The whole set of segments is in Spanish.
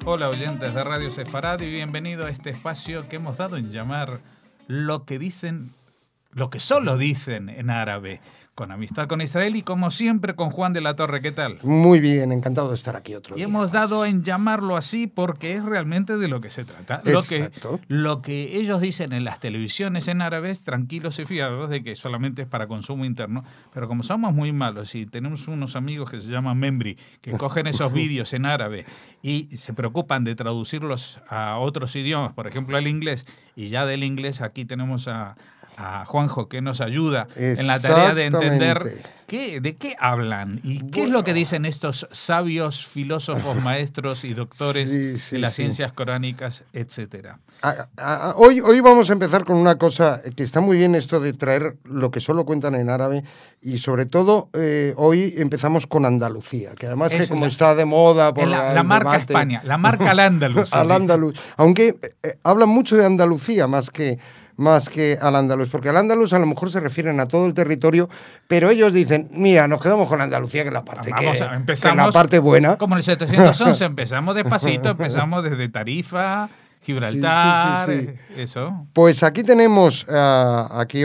Hola oyentes de Radio Sefarad y bienvenido a este espacio que hemos dado en llamar Lo que dicen, lo que solo dicen en árabe, con Amistad con Israel y como siempre con Juan de la Torre. ¿Qué tal? Muy bien, encantado de estar aquí otro Y día hemos más. dado en llamarlo así porque es realmente de lo que se trata. Lo que ellos dicen en las televisiones en árabe es tranquilos y fiados de que solamente es para consumo interno, pero como somos muy malos y tenemos unos amigos que se llaman Membri, que cogen esos vídeos en árabe y se preocupan de traducirlos a otros idiomas, por ejemplo al inglés, y ya del inglés aquí tenemos a Juanjo, que nos ayuda en la tarea de entender de qué hablan y qué es lo que dicen estos sabios filósofos, maestros y doctores de las ciencias coránicas, etcétera. Hoy vamos a empezar con una cosa que está muy bien, esto de traer lo que solo cuentan en árabe, y sobre todo hoy empezamos con Andalucía, que además que como está de moda por la marca debate, España, la marca al andaluz. Al andaluz, aunque hablan mucho de Andalucía más que al andaluz, porque al andaluz a lo mejor se refieren a todo el territorio, pero ellos dicen, mira, nos quedamos con Andalucía, que es la parte, empezamos, que la parte buena. Como en el 711, empezamos despacito, empezamos desde Tarifa, Gibraltar, eso. Pues aquí tenemos aquí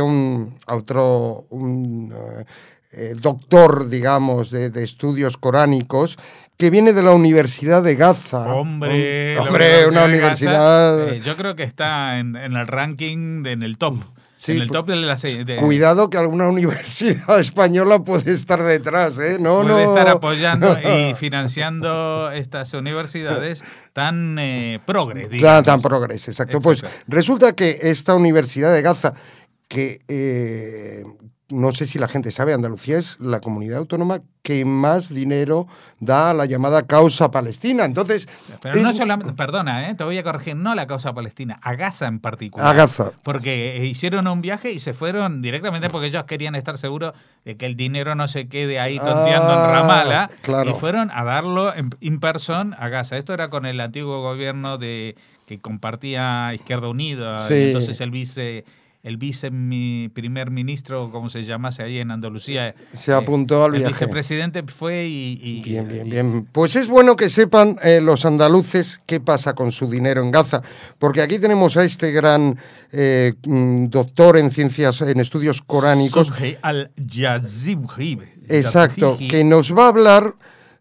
doctor, digamos, de estudios coránicos, que viene de la Universidad de Gaza. Hombre, una universidad... yo creo que está en el ranking, en el top. Sí, en el top de la Cuidado que alguna universidad española puede estar detrás, ¿eh? Puede estar apoyando y financiando estas universidades tan progres, digamos. Tan progres, exacto. Pues resulta que esta Universidad de Gaza, que no sé si la gente sabe, Andalucía es la comunidad autónoma que más dinero da a la llamada causa palestina. Entonces, pero no solamente, perdona, te voy a corregir, no a la causa palestina, a Gaza en particular. A Gaza. Porque hicieron un viaje y se fueron directamente porque ellos querían estar seguros de que el dinero no se quede ahí tonteando en Ramallah. Claro. Y fueron a darlo in person a Gaza. Esto era con el antiguo gobierno que compartía Izquierda Unida. Y entonces el viceprimer ministro, como se llamase ahí en Andalucía, se apuntó al viaje. El vicepresidente fue y... Bien. Pues es bueno que sepan los andaluces qué pasa con su dinero en Gaza, porque aquí tenemos a este gran doctor en ciencias, en estudios coránicos. Subhi al-Yazimhi. Exacto, que nos va a hablar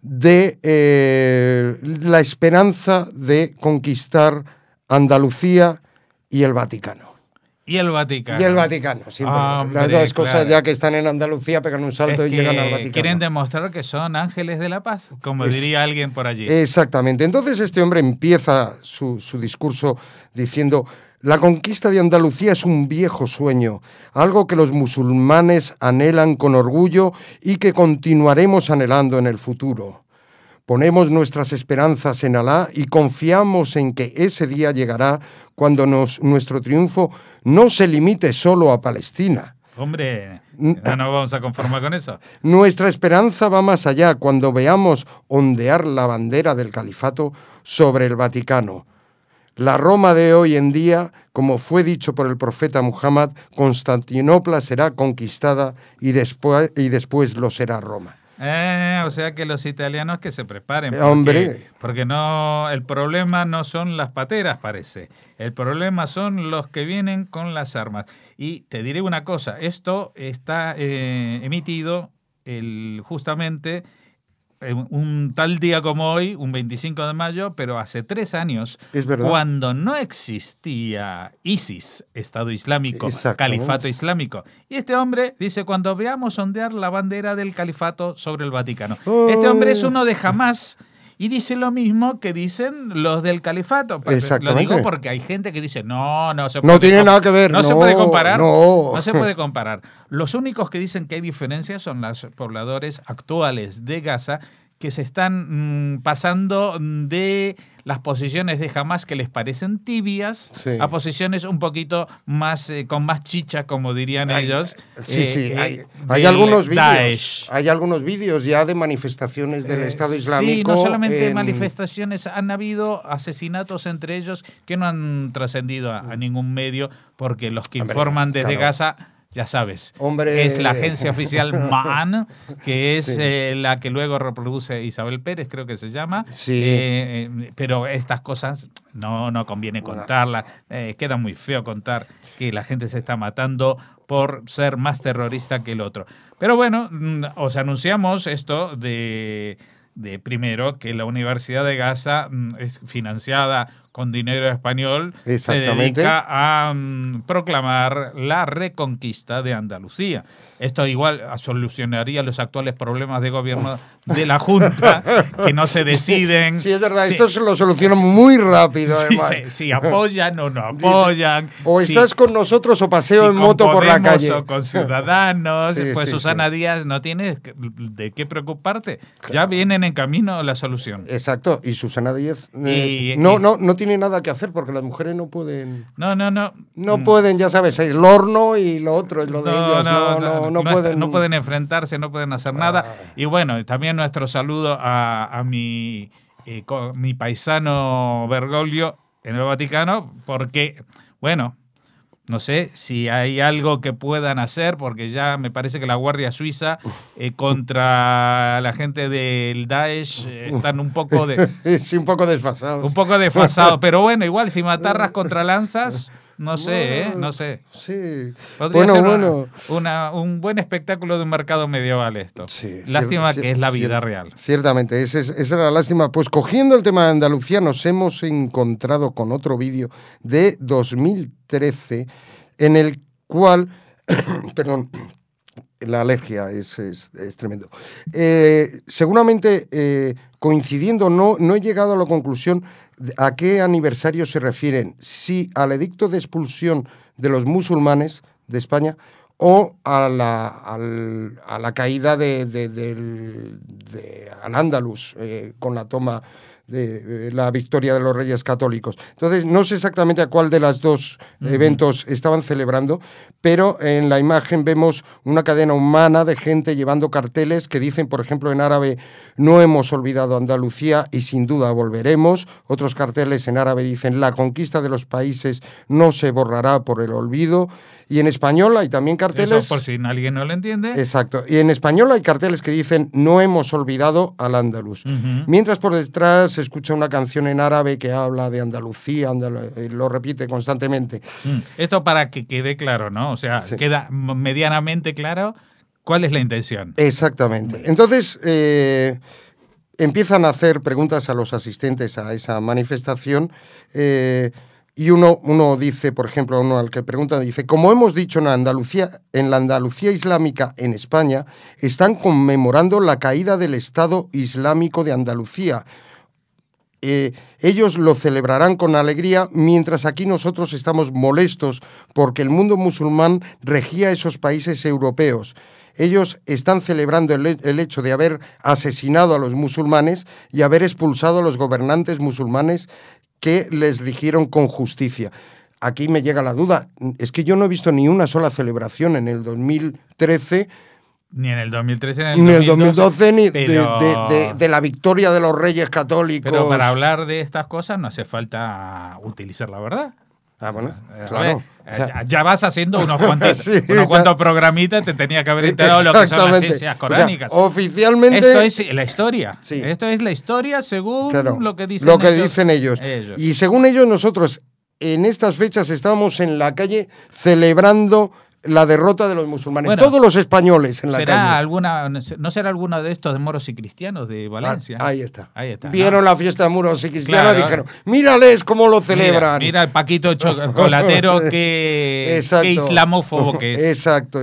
de la esperanza de conquistar Andalucía y el Vaticano. Y el Vaticano. Siempre. Las dos cosas ya que están en Andalucía pegan un salto y llegan al Vaticano. Quieren demostrar que son ángeles de la paz, como diría alguien por allí. Exactamente. Entonces este hombre empieza su discurso diciendo: la conquista de Andalucía es un viejo sueño, algo que los musulmanes anhelan con orgullo y que continuaremos anhelando en el futuro. Ponemos nuestras esperanzas en Alá y confiamos en que ese día llegará cuando nuestro triunfo no se limite solo a Palestina. Hombre, no nos vamos a conformar con eso. Nuestra esperanza va más allá cuando veamos ondear la bandera del califato sobre el Vaticano. La Roma de hoy en día, como fue dicho por el profeta Muhammad, Constantinopla será conquistada y después lo será Roma. O sea que los italianos que se preparen. Porque no, el problema no son las pateras, parece. El problema son los que vienen con las armas. Y te diré una cosa, esto está emitido justamente un tal día como hoy, un 25 de mayo, pero hace 3 años, cuando no existía ISIS, Estado Islámico, Califato Islámico. Y este hombre dice, cuando veamos ondear la bandera del califato sobre el Vaticano. Este hombre es uno de Hamás y dice lo mismo que dicen los del califato. Lo digo porque hay gente que dice, no se puede. No tiene nada que ver. No se puede comparar. No se puede comparar. Los únicos que dicen que hay diferencias son los pobladores actuales de Gaza, que se están pasando de las posiciones de Hamás que les parecen tibias a posiciones un poquito más con más chicha, como dirían ellos. Hay algunos vídeos. Hay algunos vídeos ya de manifestaciones del Estado Islámico. Sí, no solamente manifestaciones, han habido asesinatos entre ellos que no han trascendido a ningún medio, porque los que informan desde Gaza ya sabes, Hombre. es la agencia oficial MAN, que es la que luego reproduce Isabel Pérez, creo que se llama. Sí. Pero estas cosas no conviene contarlas. Queda muy feo contar que la gente se está matando por ser más terrorista que el otro. Pero bueno, os anunciamos esto de primero, que la Universidad de Gaza es financiada con dinero español, se dedica a proclamar la reconquista de Andalucía. Esto igual solucionaría los actuales problemas de gobierno de la Junta, que no se deciden. Sí, es verdad, esto se lo solucionan muy rápido, además. Si apoyan o no apoyan. O estás con nosotros o paseo en moto por la calle. O con Ciudadanos. Pues Susana Díaz, no tienes de qué preocuparte. Claro. Ya vienen en camino la solución. Exacto, y Susana Díaz no tiene nada que hacer porque las mujeres no pueden. No pueden, ya sabes, el horno y lo otro es lo de ellas. No pueden enfrentarse, no pueden hacer nada. Y bueno, también nuestro saludo a mi paisano Bergoglio en el Vaticano, porque, bueno, no sé si hay algo que puedan hacer, porque ya me parece que la Guardia Suiza contra la gente del Daesh están un poco un poco desfasados. Un poco desfasados, pero bueno, igual si matarras contra lanzas, no sé. Sí. Podría ser un buen espectáculo de un mercado medieval esto. Sí, lástima que es la vida real. Ciertamente, esa era la lástima. Pues cogiendo el tema de Andalucía, nos hemos encontrado con otro vídeo de 2013 en el cual, perdón, la alergia es tremendo. Seguramente coincidiendo, no he llegado a la conclusión a qué aniversario se refieren, si al edicto de expulsión de los musulmanes de España o a la caída de Al-Ándalus con la toma de la victoria de los Reyes Católicos. Entonces, no sé exactamente a cuál de los dos eventos estaban celebrando, pero en la imagen vemos una cadena humana de gente llevando carteles que dicen, por ejemplo, en árabe, no hemos olvidado Andalucía y sin duda volveremos. Otros carteles en árabe dicen, la conquista de los países no se borrará por el olvido. Y en español hay también carteles... Eso por si alguien no lo entiende. Exacto. Y en español hay carteles que dicen, no hemos olvidado al Andalus. Mientras por detrás se escucha una canción en árabe que habla de Andalucía, lo repite constantemente. Esto para que quede claro, ¿no? O sea, queda medianamente claro cuál es la intención. Exactamente. Entonces... empiezan a hacer preguntas a los asistentes a esa manifestación y uno dice, por ejemplo, uno al que pregunta dice, como hemos dicho en la Andalucía islámica en España, están conmemorando la caída del Estado Islámico de Andalucía. Ellos lo celebrarán con alegría, mientras aquí nosotros estamos molestos porque el mundo musulmán regía esos países europeos. Ellos están celebrando el hecho de haber asesinado a los musulmanes y haber expulsado a los gobernantes musulmanes que les rigieron con justicia. Aquí me llega la duda, es que yo no he visto ni una sola celebración en el 2013... Ni en el 2013 ni en el 2012, ni de la victoria de los Reyes Católicos. Pero para hablar de estas cosas no hace falta utilizar la verdad. Ah, bueno, claro. Ya vas haciendo unos cuantos programitas, te tenía que haber enterado de lo que son las ciencias coránicas. O sea, oficialmente... Esto es la historia. Sí. Esto es la historia según lo que dicen ellos. Y según ellos, nosotros en estas fechas estábamos en la calle celebrando la derrota de los musulmanes. Bueno, todos los españoles en la calle. ¿No será alguno de estos de moros y cristianos de Valencia? Ahí está. Vieron la fiesta de moros y cristianos y dijeron, mírales cómo lo celebran. Mira el Paquito chocolatero que islamófobo que es. Exacto.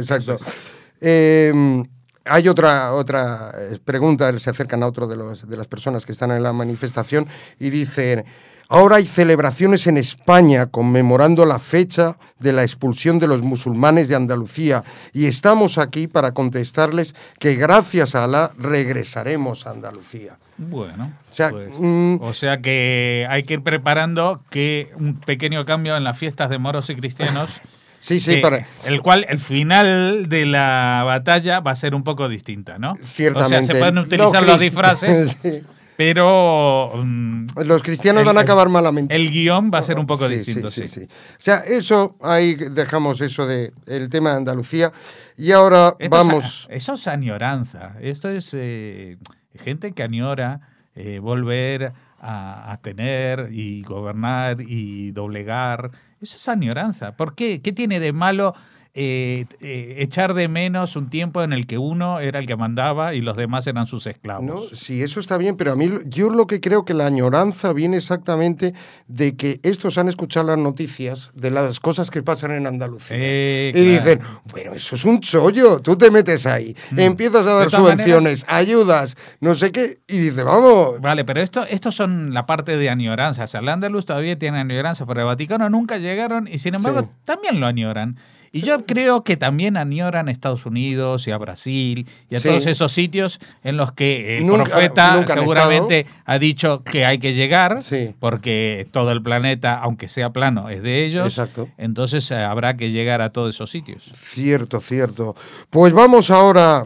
Hay otra pregunta, se acercan a otro de las personas que están en la manifestación y dicen... Ahora hay celebraciones en España conmemorando la fecha de la expulsión de los musulmanes de Andalucía y estamos aquí para contestarles que gracias a Alá regresaremos a Andalucía. Bueno, o sea que hay que ir preparando que un pequeño cambio en las fiestas de moros y cristianos... Sí, el cual el final de la batalla va a ser un poco distinta, ¿no? Ciertamente. O sea, se pueden utilizar los disfraces... Sí. pero los cristianos van a acabar malamente. El guión va a ser un poco distinto, sí. O sea, eso, ahí dejamos eso de el tema de Andalucía. Y ahora vamos... Eso es añoranza. Esto es gente que añora volver a tener y gobernar y doblegar. Eso es añoranza. ¿Por qué? ¿Qué tiene de malo echar de menos un tiempo en el que uno era el que mandaba y los demás eran sus esclavos? No, sí, eso está bien, pero a mí yo lo que creo que la añoranza viene exactamente de que estos han escuchado las noticias de las cosas que pasan en Andalucía y dicen, bueno, eso es un chollo, tú te metes ahí, empiezas a dar subvenciones, ayudas, no sé qué, y dice, vamos. Vale, pero estos son la parte de añoranza. O sea, el andaluz todavía tiene añoranza, pero el Vaticano nunca llegaron y sin embargo también lo añoran. Y yo creo que también añoran a Estados Unidos y a Brasil y a todos esos sitios en los que el profeta seguramente ha dicho que hay que llegar, porque todo el planeta, aunque sea plano, es de ellos. Exacto. Entonces habrá que llegar a todos esos sitios. Cierto. Pues vamos ahora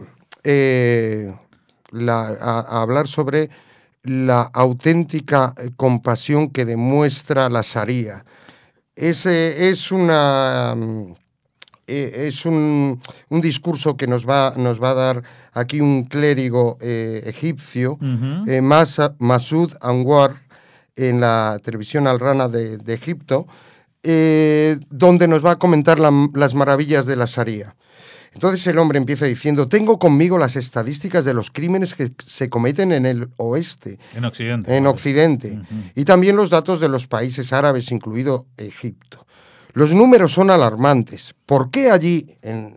a hablar sobre la auténtica compasión que demuestra la Sharia. Es un discurso que nos va a dar aquí un clérigo egipcio, Masud Anwar, en la televisión Al Rana de Egipto, donde nos va a comentar las maravillas de la Sharia. Entonces el hombre empieza diciendo, tengo conmigo las estadísticas de los crímenes que se cometen en el oeste. En Occidente. Y también los datos de los países árabes, incluido Egipto. Los números son alarmantes. ¿Por qué allí,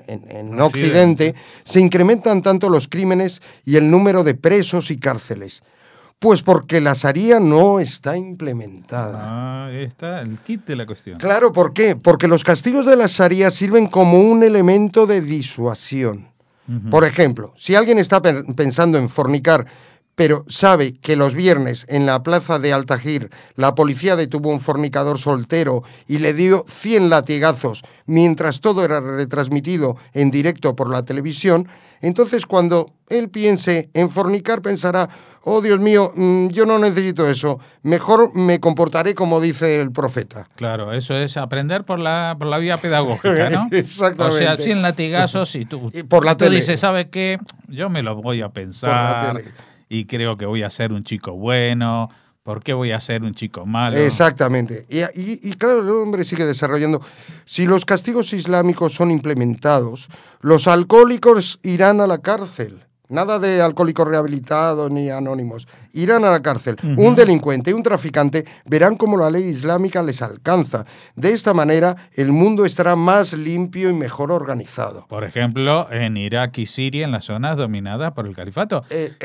en Occidente, se incrementan tanto los crímenes y el número de presos y cárceles? Pues porque la Sharia no está implementada. Ahí está el kit de la cuestión. Claro, ¿por qué? Porque los castigos de la Sharia sirven como un elemento de disuasión. Por ejemplo, si alguien está pensando en fornicar, pero sabe que los viernes en la plaza de Al-Tahrir la policía detuvo a un fornicador soltero y le dio 100 latigazos mientras todo era retransmitido en directo por la televisión, entonces cuando él piense en fornicar pensará, oh Dios mío, yo no necesito eso, mejor me comportaré como dice el profeta. Claro, eso es aprender por la vía pedagógica, ¿no? Exactamente. O sea, 100 latigazos y tú dices, ¿sabe qué? Yo me lo voy a pensar y creo que voy a ser un chico bueno. ¿Por qué voy a ser un chico malo? Exactamente. Y claro, el hombre sigue desarrollando. Si los castigos islámicos son implementados, los alcohólicos irán a la cárcel. Nada de alcohólicos rehabilitados ni anónimos. Irán a la cárcel. Un delincuente y un traficante verán cómo la ley islámica les alcanza. De esta manera, el mundo estará más limpio y mejor organizado. Por ejemplo, en Irak y Siria, en las zonas dominadas por el califato,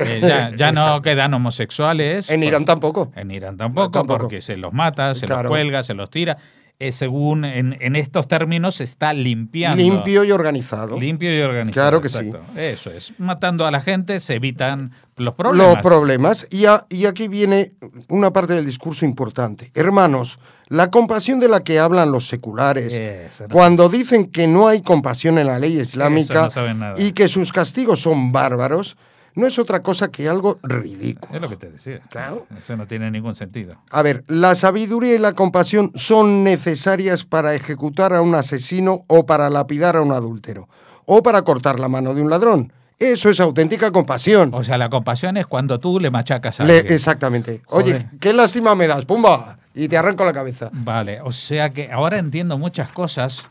ya no quedan homosexuales. En Irán tampoco. En Irán tampoco, porque se los mata, se los cuelga, se los tira. Según en estos términos se está limpiando. Limpio y organizado. Claro que exacto. Sí. Eso es. Matando a la gente se evitan los problemas. Y aquí viene una parte del discurso importante. Hermanos, la compasión de la que hablan los seculares, cuando dicen que no hay compasión en la ley islámica y que sus castigos son bárbaros, no es otra cosa que algo ridículo. Es lo que te decía. Claro. Eso no tiene ningún sentido. A ver, la sabiduría y la compasión son necesarias para ejecutar a un asesino o para lapidar a un adúltero o para cortar la mano de un ladrón. Eso es auténtica compasión. O sea, la compasión es cuando tú le machacas a alguien. Exactamente. Oye, qué lástima me das, ¡pumba! Y te arranco la cabeza. Vale, o sea que ahora entiendo muchas cosas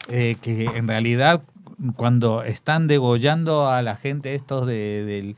que en realidad cuando están degollando a la gente estos de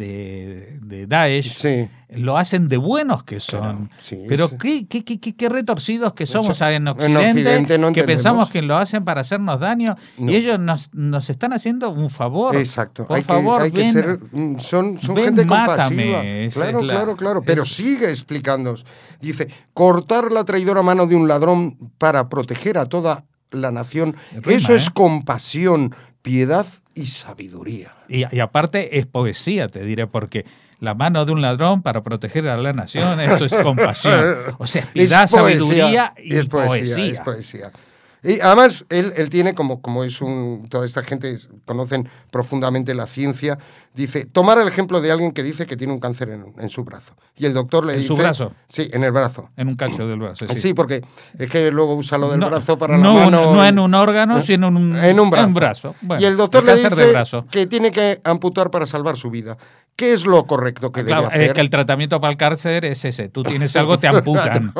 Daesh, lo hacen de buenos que son. Pero qué retorcidos que somos en Occidente no que pensamos que lo hacen para hacernos daño y ellos nos están haciendo un favor. Exacto. Por favor, son gente compasiva. Claro. Pero sigue explicándonos. Dice, cortar la traidora mano de un ladrón para proteger a toda la nación, eso es compasión, piedad y sabiduría. Y aparte es poesía, te diré, porque la mano de un ladrón para proteger a la nación, eso es compasión. O sea, piedad, sabiduría y poesía. Es poesía. Y además, él tiene, como es toda esta gente conocen profundamente la ciencia, dice, tomar el ejemplo de alguien que dice que tiene un cáncer en su brazo. Y el doctor le dice... ¿En su brazo? Sí, en el brazo. En un cacho del brazo, sí. Sí, porque es que luego usa lo del brazo para la mano. No en un órgano, sino en un brazo. Bueno, y el doctor le dice que tiene que amputar para salvar su vida. ¿Qué es lo correcto que debe hacer? Es que el tratamiento para el cáncer es ese. Tú tienes algo, te amputan.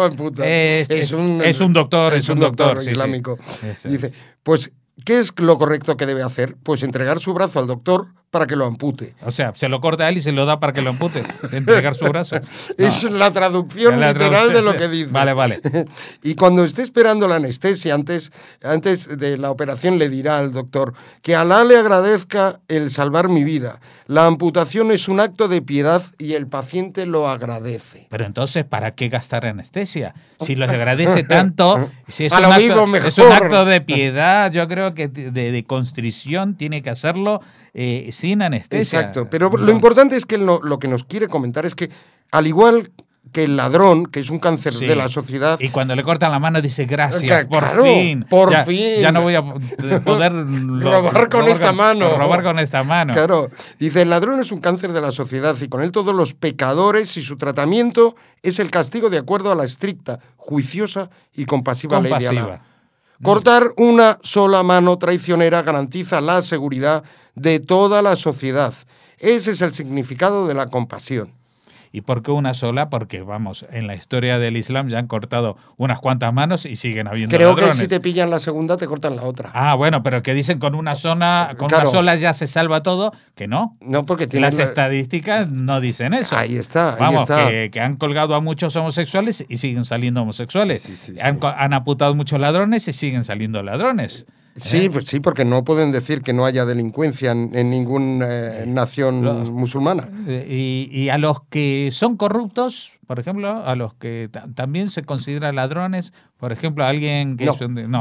Es un doctor islámico. Sí. Dice, pues, ¿qué es lo correcto que debe hacer? Pues entregar su brazo al doctor para que lo ampute. O sea, se lo corta a él y se lo da para que lo ampute. Entregar su brazo. No. Es la traducción literal de lo que dice. Vale. Y cuando esté esperando la anestesia, antes de la operación, le dirá al doctor que Alá le agradezca el salvar mi vida. La amputación es un acto de piedad y el paciente lo agradece. Pero entonces, ¿para qué gastar anestesia? Si lo agradece tanto, si es un acto de piedad, yo creo que de constrición tiene que hacerlo sin anestesia. Exacto, pero lo importante es que lo que nos quiere comentar es que, al igual que el ladrón, que es un cáncer de la sociedad... Y cuando le cortan la mano dice, gracias, por fin. Ya no voy a poder... robar con esta mano. Claro, dice, el ladrón es un cáncer de la sociedad y con él todos los pecadores y su tratamiento es el castigo de acuerdo a la estricta, juiciosa y compasiva ley de Alá. Cortar una sola mano traicionera garantiza la seguridad de toda la sociedad. Ese es el significado de la compasión. ¿Y por qué una sola? Porque, vamos, en la historia del Islam ya han cortado unas cuantas manos y siguen habiendo ladrones. Creo que si te pillan la segunda, te cortan la otra. Ah, bueno, pero que dicen una sola ya se salva todo, que no. No, porque las estadísticas no dicen eso. Ahí está. Vamos, que han colgado a muchos homosexuales y siguen saliendo homosexuales. Sí. Han amputado muchos ladrones y siguen saliendo ladrones. Sí, pues sí, porque no pueden decir que no haya delincuencia en ninguna nación musulmana. Y a los que son corruptos, por ejemplo, a los que también se consideran ladrones, por ejemplo, alguien que el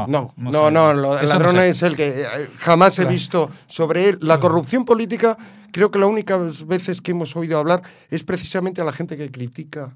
ladrón es el que jamás he visto sobre él. La corrupción política, creo que las únicas veces que hemos oído hablar es precisamente a la gente que critica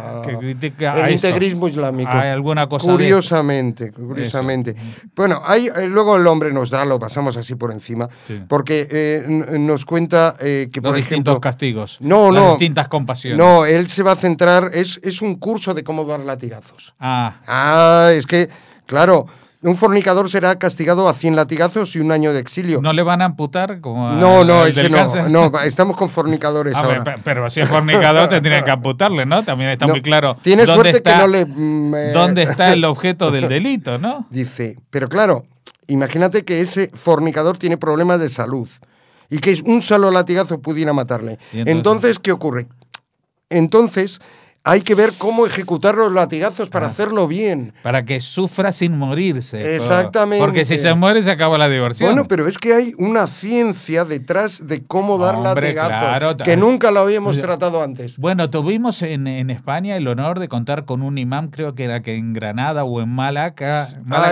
el integrismo islámico. Hay alguna cosa curiosamente. Bueno, luego el hombre nos da, lo pasamos así por encima, porque nos cuenta que, por los ejemplo... distintos castigos, las distintas compasiones. No, él se va a centrar, es un curso de cómo dar latigazos. Es que, claro... Un fornicador será castigado a 100 latigazos y 1 año de exilio. ¿No le van a amputar como No, estamos con fornicadores ahora. Pero si es fornicador tendrían que amputarle, ¿no? También está muy claro. Tiene suerte que no le... ¿Dónde está el objeto del delito, no? Dice, pero claro, imagínate que ese fornicador tiene problemas de salud y que un solo latigazo pudiera matarle. Entonces, ¿qué ocurre? Entonces... hay que ver cómo ejecutar los latigazos para hacerlo bien. Para que sufra sin morirse. Exactamente. Porque si se muere se acaba la diversión. Bueno, pero es que hay una ciencia detrás de cómo dar latigazos, que nunca lo habíamos tratado antes. Bueno, tuvimos en España el honor de contar con un imán, creo que era que en Granada o en Málaga,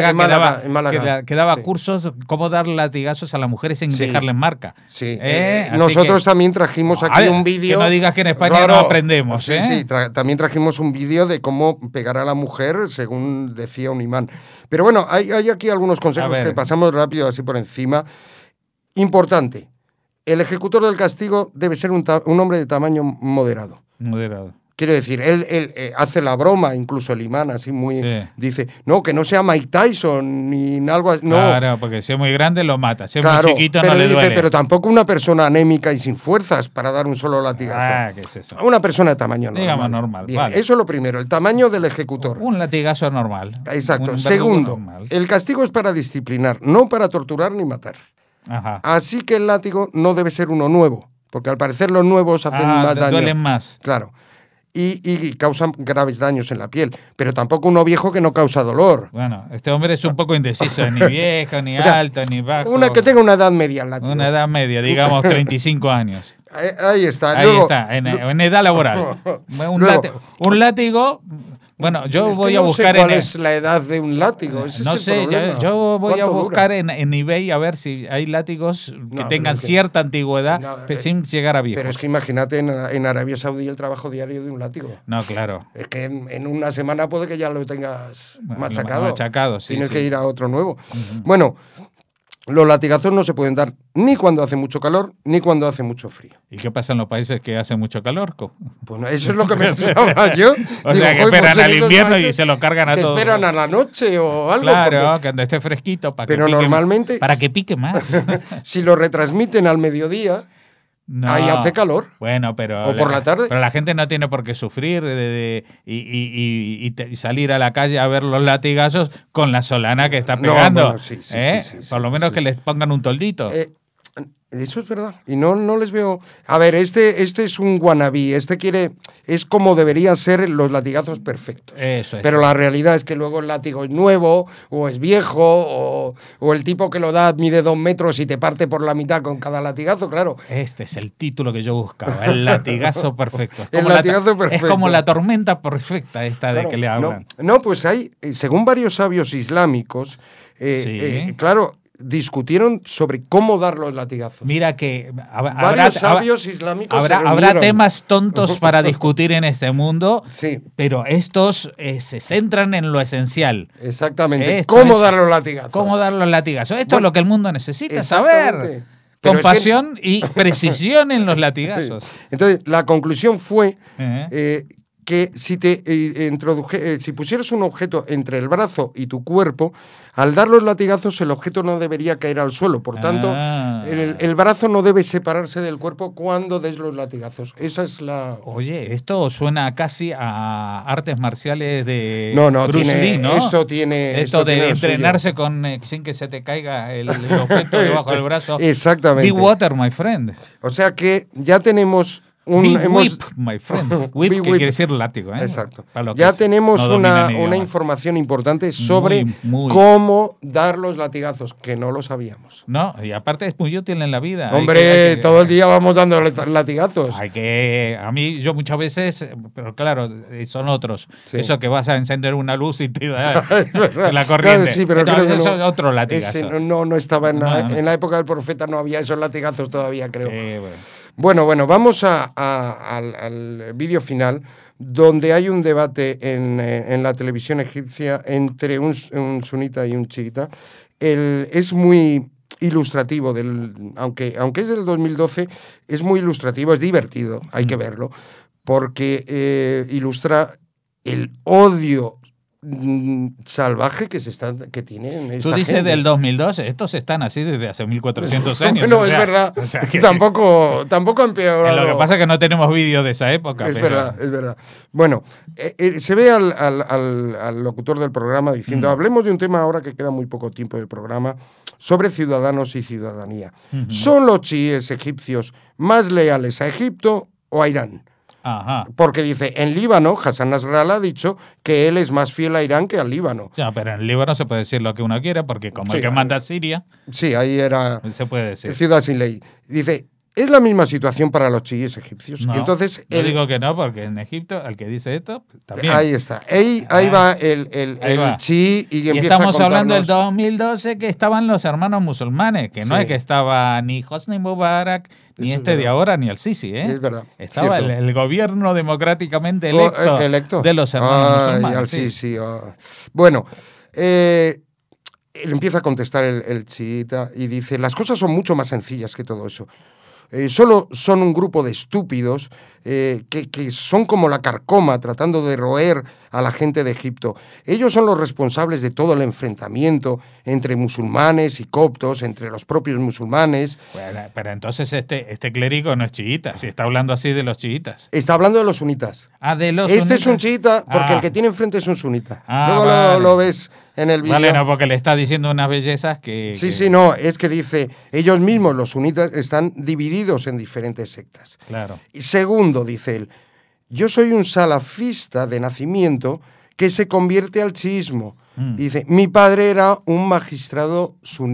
que daba cursos cómo dar latigazos a las mujeres sin dejarles marca. Sí. Nosotros también trajimos aquí un vídeo. Que no digas que en España no aprendemos. Sí, también trajimos un vídeo de cómo pegar a la mujer, según decía un imán. Pero bueno, hay aquí algunos consejos que pasamos rápido así por encima. Importante, el ejecutor del castigo debe ser un hombre de tamaño moderado. Quiero decir, él hace la broma, incluso el imán, así muy... Dice, no, que no sea Mike Tyson ni algo así. No. Claro, porque si es muy grande lo mata, si es muy chiquito no le duele. Pero tampoco una persona anémica y sin fuerzas para dar un solo latigazo. ¿Qué es eso? Una persona de tamaño normal. Digamos normal, Bien, eso es lo primero, el tamaño del ejecutor. Un latigazo normal. Exacto. Segundo, el castigo es para disciplinar, no para torturar ni matar. Así que el látigo no debe ser uno nuevo, porque al parecer los nuevos hacen más daño. Duelen más. Claro. Y causan graves daños en la piel. Pero tampoco uno viejo que no causa dolor. Bueno, este hombre es un poco indeciso, ni viejo, ni alto, ni bajo. Que tenga una edad media. Una edad media, digamos 35 años. Ahí está. Ahí está, en edad laboral. Un látigo Bueno, yo es voy que a no buscar sé cuál es la edad de un látigo. Ese no es el sé, problema. yo voy a ¿Cuánto buscar dura? en eBay a ver si hay látigos que No, tengan cierta antigüedad no, sin llegar a pero es viejos. que imagínate en Arabia Saudí el trabajo diario de un látigo. No, claro. Es que en una semana puede que ya lo tengas machacado. Machacado, sí. Tienes sí. que ir a otro nuevo. Uh-huh. Bueno, los latigazos no se pueden dar ni cuando hace mucho calor ni cuando hace mucho frío. ¿Y qué pasa en los países que hace mucho calor? Pues no, eso es lo que pensaba yo. O sea, que esperan al invierno y se lo cargan a todos. Que esperan a la noche o algo. Claro, que esté fresquito para pero que pique, normalmente, para que pique más. Si lo retransmiten al mediodía, no. ahí hace calor. Bueno, pero o por la tarde. Pero la gente no tiene por qué sufrir y salir a la calle a ver los latigazos con la solana que está pegando. No, bueno, sí, por lo menos que les pongan un toldito. Eso es verdad. Y no les veo. A ver, este es un wannabe. Es como deberían ser los latigazos perfectos. Eso es. Pero la realidad es que luego el látigo es nuevo, o es viejo, o el tipo que lo da mide 2 metros y te parte por la mitad con cada latigazo, claro. Este es el título que yo buscaba, el latigazo perfecto. El latigazo perfecto. Es como la tormenta perfecta esta claro, de que le hablan. No, pues hay, según varios sabios islámicos, claro, discutieron sobre cómo dar los latigazos. Mira que varios sabios islámicos habrá temas tontos para discutir en este mundo, sí. Pero estos se centran en lo esencial. Exactamente. ¿Cómo dar los latigazos? ¿Cómo dar los latigazos? Esto es lo que el mundo necesita saber. Pero compasión y precisión en los latigazos. Entonces, la conclusión fue que si pusieras un objeto entre el brazo y tu cuerpo, al dar los latigazos el objeto no debería caer al suelo. Por tanto, el brazo no debe separarse del cuerpo cuando des los latigazos. Esa es la... Oye, esto suena casi a artes marciales de Bruce Lee, ¿no? Esto de entrenarse sin que se te caiga el objeto debajo del brazo. Exactamente. Be water, my friend. O sea que ya tenemos... whip, my friend. Whip, que quiere decir látigo. Exacto. Ya tenemos una información importante sobre cómo dar los latigazos, que no lo sabíamos. No, y aparte es muy útil en la vida. Hombre, todo el día vamos dando latigazos. A mí, yo muchas veces, pero claro, son otros. Sí. Eso que vas a encender una luz y te da la corriente. Claro, sí, pero eso es otro latigazo. No estaba en la época del profeta, no había esos latigazos todavía, creo. Sí, Bueno, vamos al vídeo final, donde hay un debate en la televisión egipcia entre un sunita y un chiita. Es muy ilustrativo, aunque es del 2012, es muy ilustrativo, es divertido, hay que verlo, porque ilustra el odio salvaje que tienen esta Tú dices gente. Del 2012, estos están así desde hace 1400 años. No, es verdad. O sea, tampoco han empeorado. Lo que pasa es que no tenemos vídeos de esa época. Es verdad. Bueno, se ve al locutor del programa diciendo, hablemos de un tema ahora que queda muy poco tiempo del programa, sobre ciudadanos y ciudadanía. ¿Son los chiíes egipcios más leales a Egipto o a Irán? Ajá. Porque dice, en Líbano, Hassan Nasrallah ha dicho que él es más fiel a Irán que al Líbano. Ya, pero en Líbano se puede decir lo que uno quiera, porque como el que manda a Siria... Sí, ahí era se puede decir. Ciudad sin ley. Dice, es la misma situación para los chiíes egipcios. No, entonces, yo digo que no, porque en Egipto, el que dice esto, también. Ahí está. Ahí va el chií y empieza estamos a hablando del 2012 que estaban los hermanos musulmanes, que no es que estaba ni Hosni Mubarak, ni de ahora, ni el Sisi, ¿eh? Es verdad. Estaba el gobierno democráticamente electo de los hermanos musulmanes. Sí. Bueno, él empieza a contestar el chiita y dice, las cosas son mucho más sencillas que todo eso. Solo son un grupo de estúpidos que son como la carcoma tratando de roer a la gente de Egipto. Ellos son los responsables de todo el enfrentamiento entre musulmanes y coptos, entre los propios musulmanes. Bueno, pero entonces este clérigo no es chiita, si está hablando así de los chiitas. Está hablando de los sunitas. De los sunitas. Este es un chiita porque el que tiene enfrente es un sunita. Luego vale. lo ves en el vídeo. Vale, no, porque le está diciendo unas bellezas que... Sí, no, es que dice, ellos mismos, los sunitas, están divididos en diferentes sectas. Claro. Y segundo, dice él, yo soy un salafista de nacimiento que se convierte al chiismo. Y dice, mi padre era un magistrado suní.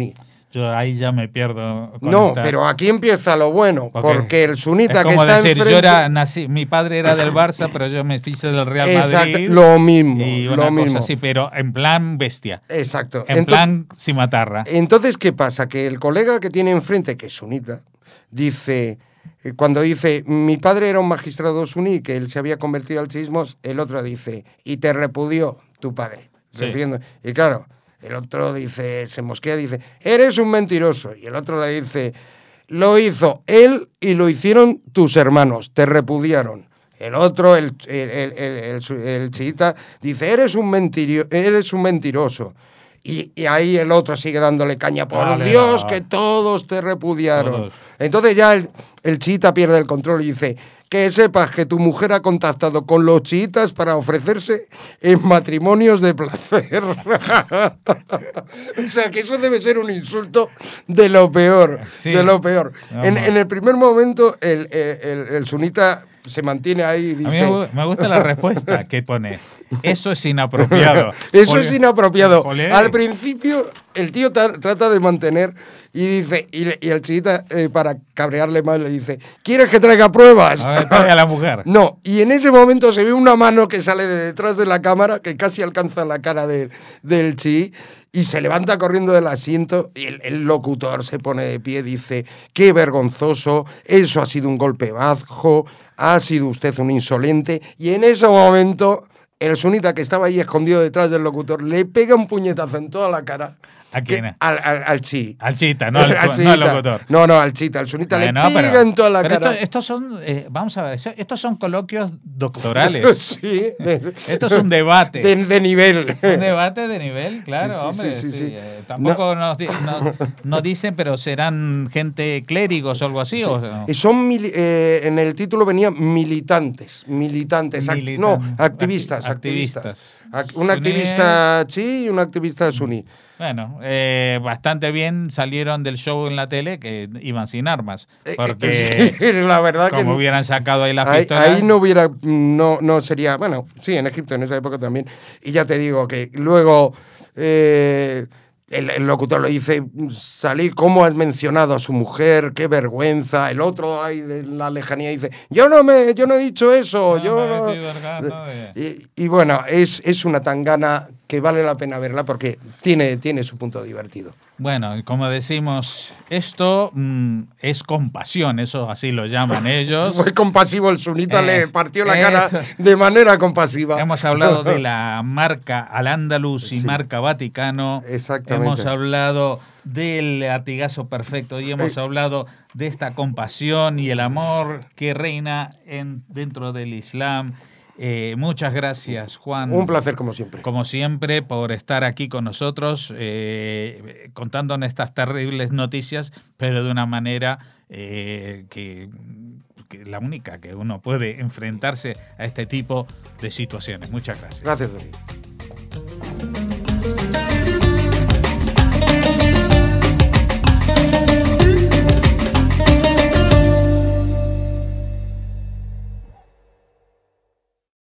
Yo ahí ya me pierdo. No, pero aquí empieza lo bueno, porque el sunita que está decir, enfrente... mi padre era del Barça, pero yo me hice del Real Madrid. Lo mismo, y una lo cosa mismo. así, pero en plan bestia. Exacto. En plan cimatarra. Entonces, ¿qué pasa? Que el colega que tiene enfrente, que es sunita, dice... Cuando dice, mi padre era un magistrado suní, que él se había convertido al chiismo, el otro dice, y te repudió tu padre. Sí. Y claro, el otro dice, se mosquea, dice, eres un mentiroso. Y el otro le dice, lo hizo él y lo hicieron tus hermanos, te repudiaron. El otro, el chiita, dice, eres un mentiroso. Y ahí el otro sigue dándole caña. Por Dios, que todos te repudiaron. Todos. Entonces ya el chiita pierde el control y dice, que sepas que tu mujer ha contactado con los chiitas para ofrecerse en matrimonios de placer. O sea, que eso debe ser un insulto de lo peor. Sí. De lo peor. En el primer momento, el sunita se mantiene ahí y dice... A mí me gusta la respuesta que pone. Eso es inapropiado. Eso es inapropiado. Al principio, el tío trata de mantener y dice, y el chiita, para cabrearle más, le dice, ¿quieres que traiga pruebas? A ver, trae a la mujer. No, y en ese momento se ve una mano que sale de detrás de la cámara, que casi alcanza la cara del chií, y se levanta corriendo del asiento, y el locutor se pone de pie, dice, qué vergonzoso, eso ha sido un golpe bajo, ha sido usted un insolente, y en ese momento... El sunita que estaba ahí escondido detrás del locutor le pega un puñetazo en toda la cara. ¿A quién? Al chi. Al chita, no al locutor. No, al chita. Al sunita le pega en toda la cara. Estos son, vamos a ver, estos son coloquios doctorales. Sí. Esto es un debate. De nivel. Un debate de nivel, claro, sí, hombre. Sí. Tampoco nos dicen, pero serán gente clérigos o algo así. Sí. ¿O no? Son, en el título venía militantes. Activistas. Un activista chi y un activista suní. Bueno, bastante bien salieron del show en la tele, que iban sin armas. Porque sí, la verdad como que hubieran sacado ahí la pistola... Ahí no sería... Bueno, sí, en Egipto en esa época también. Y ya te digo que luego... El locutor le dice, salí, ¿cómo has mencionado a su mujer? ¡Qué vergüenza! El otro ahí de la lejanía dice, yo no he dicho eso. Y bueno, es una tangana que vale la pena verla porque tiene su punto divertido. Bueno, como decimos, esto es compasión, eso así lo llaman ellos. Fue compasivo, el sunita le partió la cara de manera compasiva. Hemos hablado de la marca Al-Ándalus y marca Vaticano. Exactamente. Hemos hablado del latigazo perfecto y hemos hablado de esta compasión y el amor que reina dentro del Islam. Muchas gracias, Juan. Un placer, como siempre. Como siempre, por estar aquí con nosotros, contándonos estas terribles noticias, pero de una manera que la única que uno puede enfrentarse a este tipo de situaciones. Muchas gracias. Gracias, David.